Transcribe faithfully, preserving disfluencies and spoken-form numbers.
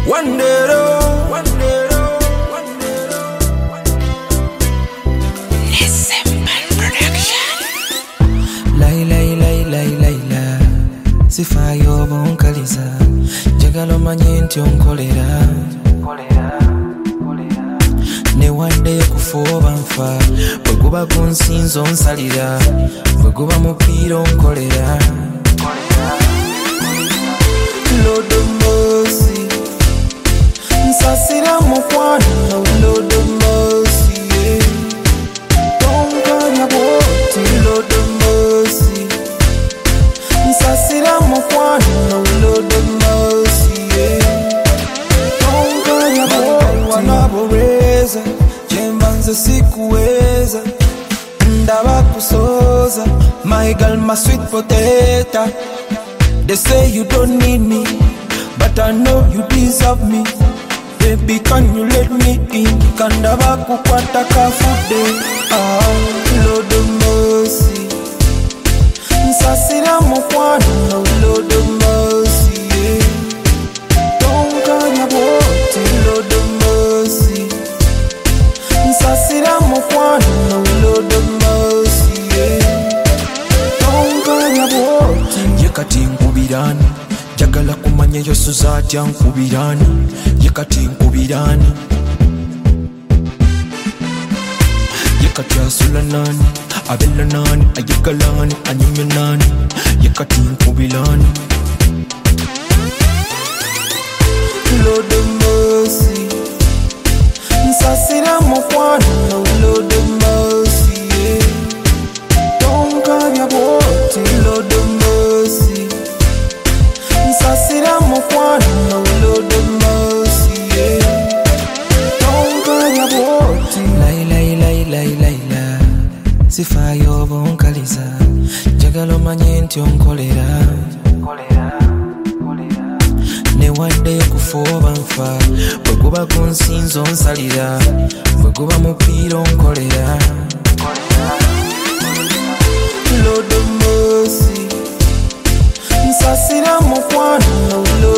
One day though, one day though, one day though. Listen man production. Lai lai lai lai lai la sifa yo bonkaliza jagalo manyenti onkolera kolera kolera ne wande kufoba mfa bweguba kunsinzo nsalira bweguba mupira onkolera kolera Lord of mercy nsasira mukwano Lord of mercy yeah. Tonkanya boti Lord of mercy nsasira mukwano Lord of mercy yeah. Tonkanya boti wanaboreza jembanze sikuweza ndaba kusoza my girl my sweet potato. They say you don't need me, but I know you deserve me. Baby, can you let me in? Kandaba kukwata kafude. Ah, Lord of mercy. Nsasira mukwano, Lord of mercy. Yeah. Tonkanya boti, Lord of mercy. Nsasira mukwano, Lord of mercy. Yeah. Tonkanya boti. Yekati nkubirani jagala kumanya yosuza atya nkubirani yekati nkubirani yekati asula nani abella nani ayegalani anyume nani yekati nkubirani Lord of mercy nsasira mukwano Lord of mercy yeah. Tonkanya boti Lord of mercy nsasira mukwano Lord of mercy yeah. Tonkanya boti lai lai lai lai lai la sifa yo bonkaliza jagalo manyenti onkolera kolera kolera ne wande kufoba mfa bweguba kunsinzo nsalira bweguba mupira onkolera kolera Lord of mercy nsasira mukwano